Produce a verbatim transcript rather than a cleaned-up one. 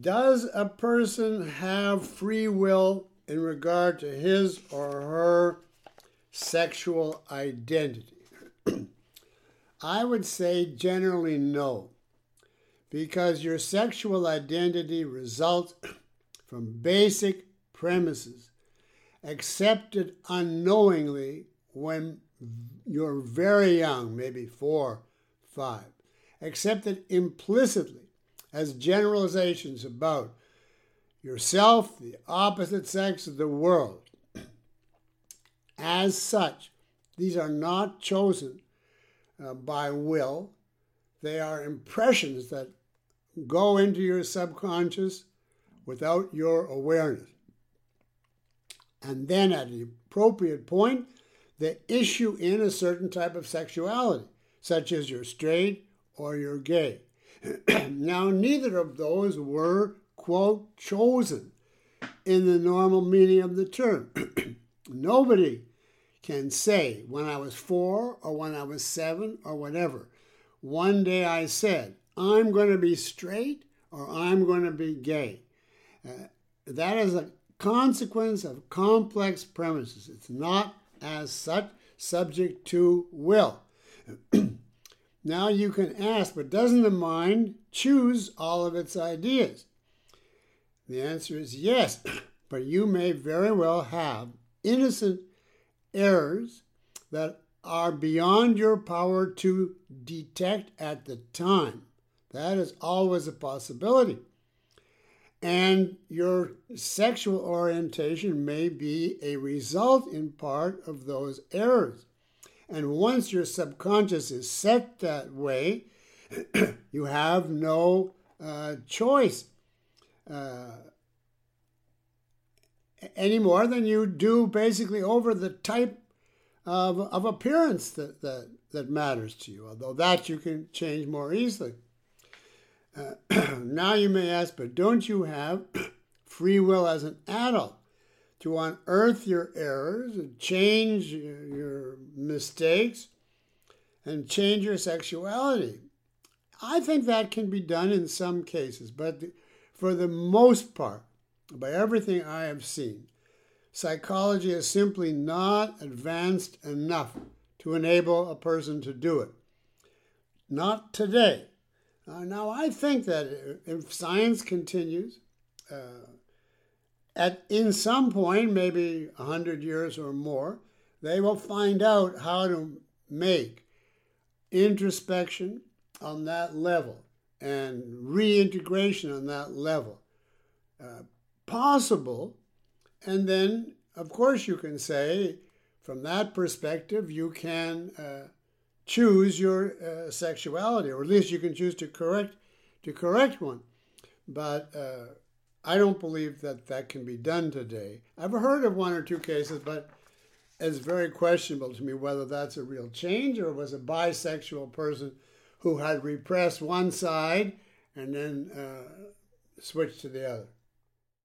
Does a person have free will in regard to his or her sexual identity? I would say generally no, because your sexual identity results from basic premises accepted unknowingly when you're very young, maybe four, five, accepted implicitly as generalizations about yourself, the opposite sex of the world. As such, these are not chosen uh, by will. They are impressions that go into your subconscious without your awareness. And then at the appropriate point, they issue in a certain type of sexuality, such as you're straight or you're gay. Now, neither of those were, quote, chosen in the normal meaning of the term. Nobody can say when I was four or when I was seven or whatever, one day I said, I'm going to be straight or I'm going to be gay. Uh, that is a consequence of complex premises. It's not as such subject to will. Now you can ask, but doesn't the mind choose all of its ideas? The answer is yes, but you may very well have innocent errors that are beyond your power to detect at the time. That is always a possibility. And your sexual orientation may be a result in part of those errors. And once your subconscious is set that way, you have no uh, choice uh, any more than you do basically over the type of, of appearance that, that, that matters to you, although that you can change more easily. Uh, now you may ask, but don't you have free will as an adult to unearth your errors and change your, your mistakes and change your sexuality? I think that can be done in some cases, but the, for the most part, by everything I have seen, psychology is simply not advanced enough to enable a person to do it. Not today. Uh, now, I think that if science continues, uh, at in some point, maybe a hundred years or more, they will find out how to make introspection on that level and reintegration on that level uh, possible. And then, of course, you can say, from that perspective, you can uh, choose your uh, sexuality, or at least you can choose to correct to correct one. But uh, I don't believe that that can be done today. I've heard of one or two cases, but it's very questionable to me whether that's a real change or was a bisexual person who had repressed one side and then uh, switched to the other.